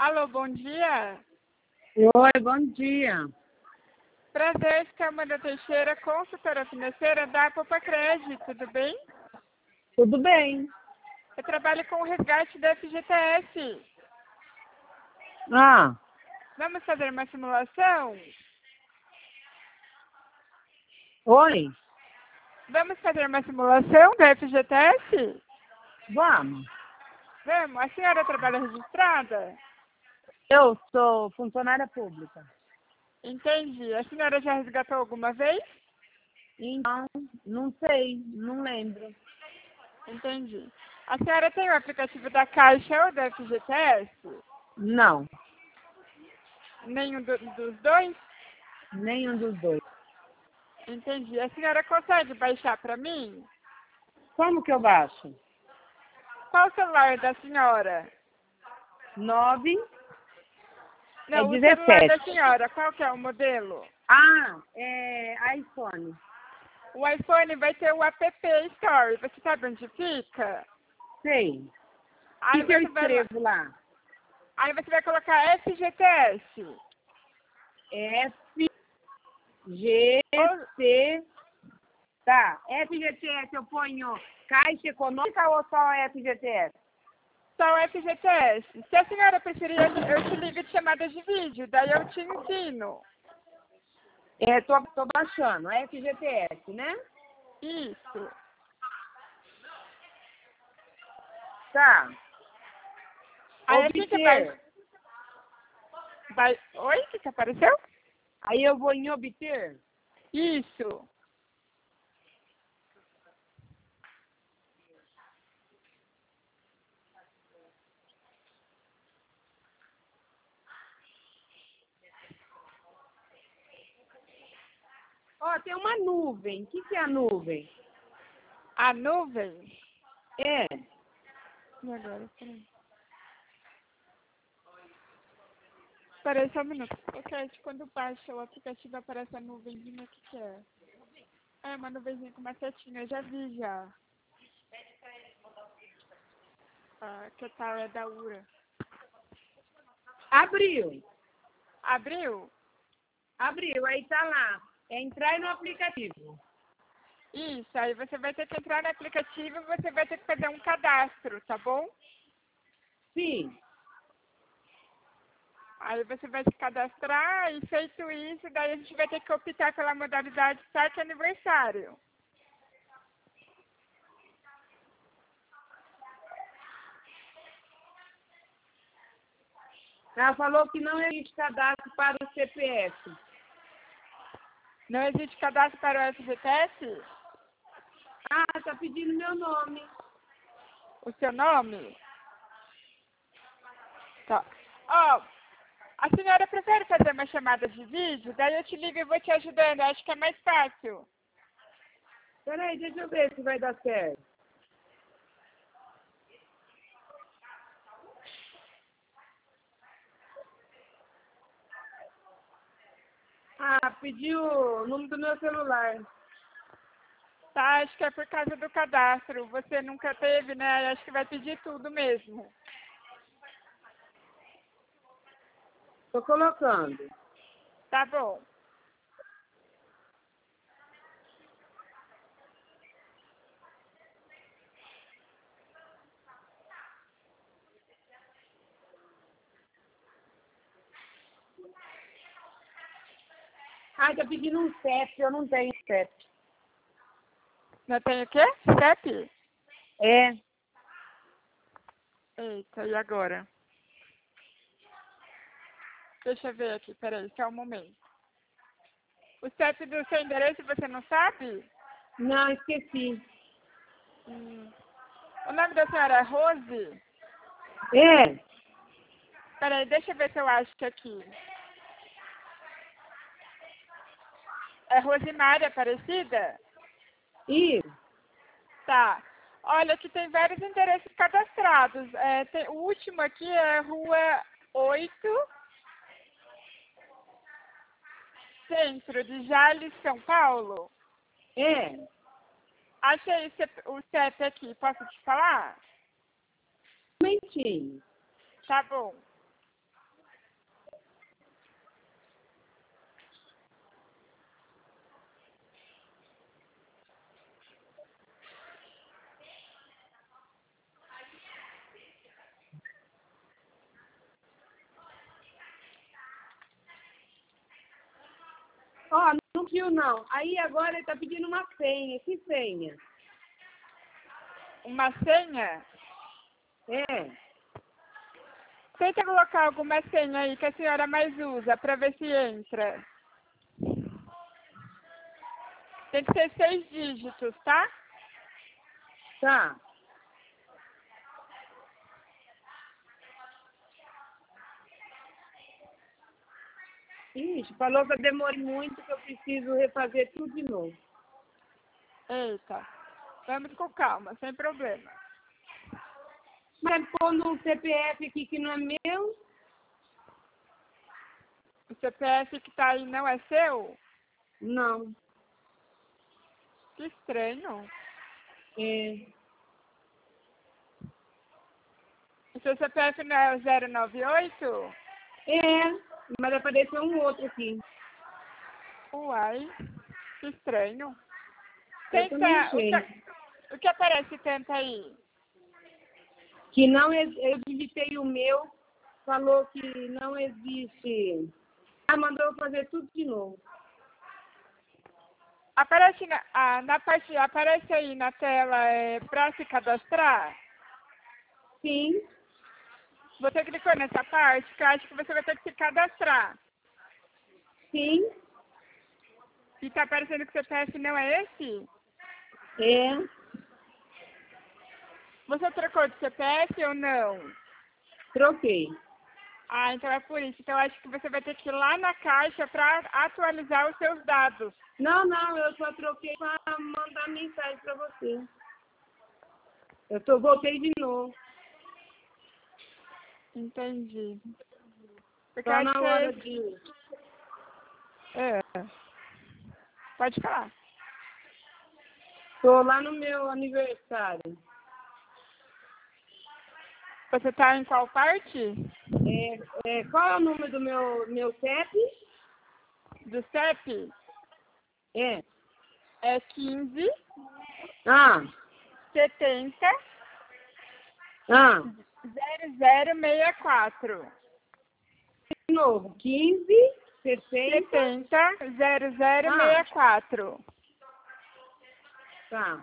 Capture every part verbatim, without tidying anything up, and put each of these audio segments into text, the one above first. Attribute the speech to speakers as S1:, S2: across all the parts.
S1: Alô, bom dia.
S2: Oi, bom dia.
S1: Prazer, esse é Amanda Teixeira, consultora financeira da Popacred, tudo bem?
S2: Tudo bem.
S1: Eu trabalho com o resgate da F G T S.
S2: Ah,
S1: Vamos fazer uma simulação?
S2: oi,
S1: Vamos fazer uma simulação da F G T S?
S2: vamos.
S1: Vamos. A senhora trabalha registrada?
S2: Eu sou funcionária pública.
S1: Entendi. A senhora já resgatou alguma vez?
S2: Então, não sei, não lembro.
S1: Entendi. A senhora tem o aplicativo da Caixa ou da F G T S?
S2: Não,
S1: Nenhum do- dos dois?
S2: nenhum dos dois.
S1: Entendi. A senhora consegue baixar para mim?
S2: Como que eu baixo?
S1: Qual o celular da senhora?
S2: Nove
S1: Não,
S2: é
S1: o celular da
S2: dezessete.
S1: senhora, qual que é o modelo?
S2: Ah, é iPhone.
S1: O iPhone vai ter o App Store. Você sabe onde fica?
S2: Sei. O
S1: Aí
S2: que, que eu
S1: você vai lá-
S2: escrevo lá?
S1: Aí você vai colocar F G T S.
S2: F G T. Tá, F G T S eu ponho Caixa Econômica ou só F G T S?
S1: Só o F G T S. Se a senhora preferir, eu te ligo de chamada de vídeo, daí eu te ensino.
S2: É, tô, tô baixando, F G T S, né?
S1: Isso.
S2: Tá.
S1: Aí aqui que vai...
S2: Obter.
S1: vai... Oi, o que, que apareceu?
S2: Aí eu vou em obter.
S1: Isso.
S2: Ó, tem uma nuvem. O que, que é a nuvem?
S1: A nuvem.
S2: É.
S1: E agora? Peraí. Peraí só um minuto. Ok, quando baixa o aplicativo aparece a nuvenzinha, o que, que é? É uma nuvenzinha com uma setinha, eu já vi já. Ah, que tal é da Ura?
S2: Abriu.
S1: Abriu?
S2: Abriu. Aí tá lá. É entrar no aplicativo.
S1: Isso, aí você vai ter que entrar no aplicativo e você vai ter que fazer um cadastro, tá bom?
S2: Sim.
S1: Aí você vai se cadastrar e feito isso, daí a gente vai ter que optar pela modalidade saque aniversário.
S2: Ela falou que não existe cadastro para o C P F.
S1: Não existe cadastro para o F G T S?
S2: Ah, tá pedindo meu nome.
S1: O seu nome? Tá. Ó, a senhora prefere fazer uma chamada de vídeo? Daí eu te ligo e vou te ajudando, acho que é mais fácil.
S2: Peraí, deixa eu ver se vai dar certo. Ah, pediu o número do meu celular.
S1: Tá, acho que é por causa do cadastro. Você nunca teve, né? Acho que vai pedir tudo mesmo.
S2: Tô colocando.
S1: Tá bom.
S2: Ah, tá pedindo um C E P. Eu não tenho C E P.
S1: Não tem o quê? C E P?
S2: É.
S1: Eita, e agora? Deixa eu ver aqui, peraí, só um momento. O C E P do seu endereço você não sabe?
S2: Não, esqueci.
S1: Hum. O nome da senhora é Rose?
S2: É.
S1: Peraí, deixa eu ver se eu acho que aqui. É Rosimária Aparecida?
S2: Isso.
S1: Tá. Olha, aqui tem vários endereços cadastrados. É, tem- o último aqui é Rua oito, Centro de Jales, São Paulo.
S2: É.
S1: Achei o C E P o C E P aqui, posso te falar?
S2: Um momentinho.
S1: Tá bom.
S2: Ó, não viu não. Aí agora ele tá pedindo uma senha. Que senha?
S1: Uma senha?
S2: É.
S1: Tenta colocar alguma senha aí que a senhora mais usa para ver se entra. Tem que ser seis dígitos, tá?
S2: Tá. Ixi, falou que eu demorei muito, que eu preciso refazer tudo de novo.
S1: Eita. Vamos com calma, sem problema.
S2: Mas pondo um C P F aqui que não é meu?
S1: O C P F que tá aí não é seu?
S2: Não.
S1: Que estranho.
S2: É.
S1: O seu C P F não é o zero nove oito?
S2: É, mas apareceu um outro aqui.
S1: Uai, que estranho.
S2: Eu também
S1: Tenta, o
S2: achei.
S1: que, o que aparece tenta aí?
S2: Que não, ex- eu digitei o meu, falou que não existe. Ah, mandou eu fazer tudo de novo.
S1: Aparece na, ah, na parte, aparece aí na tela é, para se cadastrar?
S2: Sim,
S1: Você clicou nessa parte que eu acho que você vai ter que se cadastrar.
S2: sim,
S1: E tá aparecendo que o C P F não é esse?
S2: é,
S1: Você trocou de C P F ou não?
S2: troquei.
S1: Ah, então é por isso. Então eu acho que você vai ter que ir lá na caixa para atualizar os seus dados.
S2: Não, não, eu só troquei para mandar mensagem para você. Eu tô, voltei de novo.
S1: Entendi. Porque eu
S2: Só
S1: acho
S2: na
S1: que
S2: hora
S1: é...
S2: de.
S1: é. Pode falar.
S2: Tô lá no meu aniversário.
S1: Você tá em qual parte?
S2: É, é, qual é o número do meu, meu C E P?
S1: Do C E P?
S2: É.
S1: É quinze,
S2: Ah,
S1: setenta,
S2: ah.
S1: zero zero sessenta e quatro.
S2: De novo, quinze, sessenta.
S1: setenta, zero zero
S2: Ah.
S1: sessenta e quatro.
S2: Tá.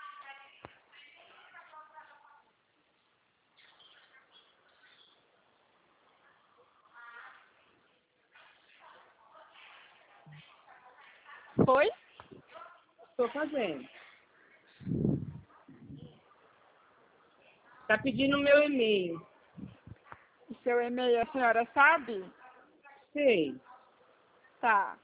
S1: Foi?
S2: Tô fazendo. Tá pedindo o meu e-mail.
S1: O seu e-mail a senhora sabe?
S2: Sei.
S1: Tá.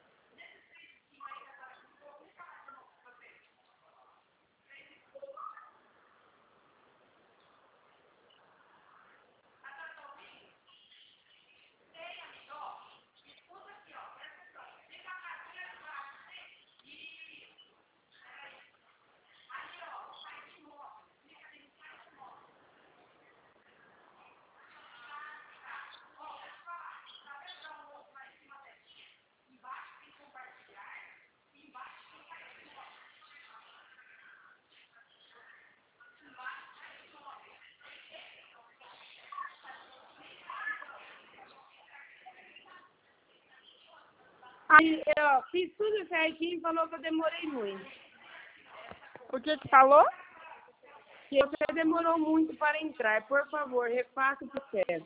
S2: Aí eu fiz tudo certinho e falou que eu demorei muito.
S1: O que que falou?
S2: Que você demorou muito para entrar. Por favor, refaça o processo.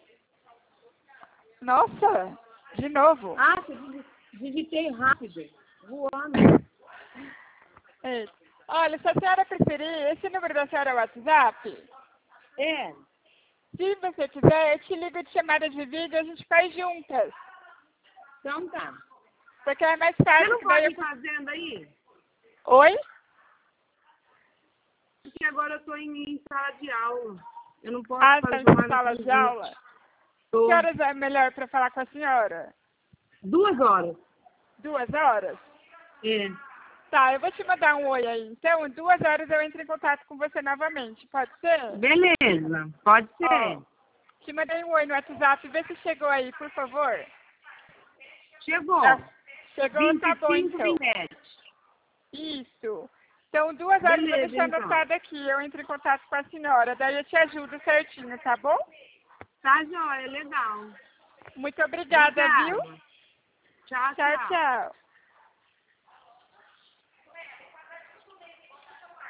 S1: Nossa, de novo.
S2: Ah, você digi- digitei rápido. Voando.
S1: É. Olha, se a senhora preferir, esse número da senhora é o WhatsApp?
S2: É.
S1: Se você quiser, eu te ligo de chamada de vídeo e a gente faz juntas.
S2: Então tá.
S1: Porque é mais
S2: Você
S1: fácil
S2: não
S1: que daí
S2: pode ir
S1: eu...
S2: fazendo aí?
S1: Oi?
S2: Porque agora eu tô em, em sala de aula. Eu não posso
S1: Ah, está
S2: fazer
S1: em
S2: chamada
S1: sala de aula?
S2: Tô.
S1: Que horas é melhor para falar com a senhora?
S2: Duas horas.
S1: Duas horas?
S2: É.
S1: Tá, eu vou te mandar um oi aí. Então, em duas horas eu entro em contato com você novamente. Pode ser?
S2: Beleza. Pode ser.
S1: Ó, te mandei um oi no WhatsApp. Vê se chegou aí, por favor.
S2: Chegou.
S1: Ah, chegou,
S2: vinte
S1: tá
S2: e
S1: bom
S2: cinco,
S1: então.
S2: vinte e sete.
S1: Isso. Então, duas horas eu vou
S2: Beleza,
S1: deixar
S2: então.
S1: anotado aqui. Eu entro em contato com a senhora. Daí eu te ajudo certinho, tá bom?
S2: Tá joia, legal.
S1: Muito obrigada,
S2: Obrigada.
S1: viu?
S2: Tchau,
S1: Tchau,
S2: tchau.
S1: tchau.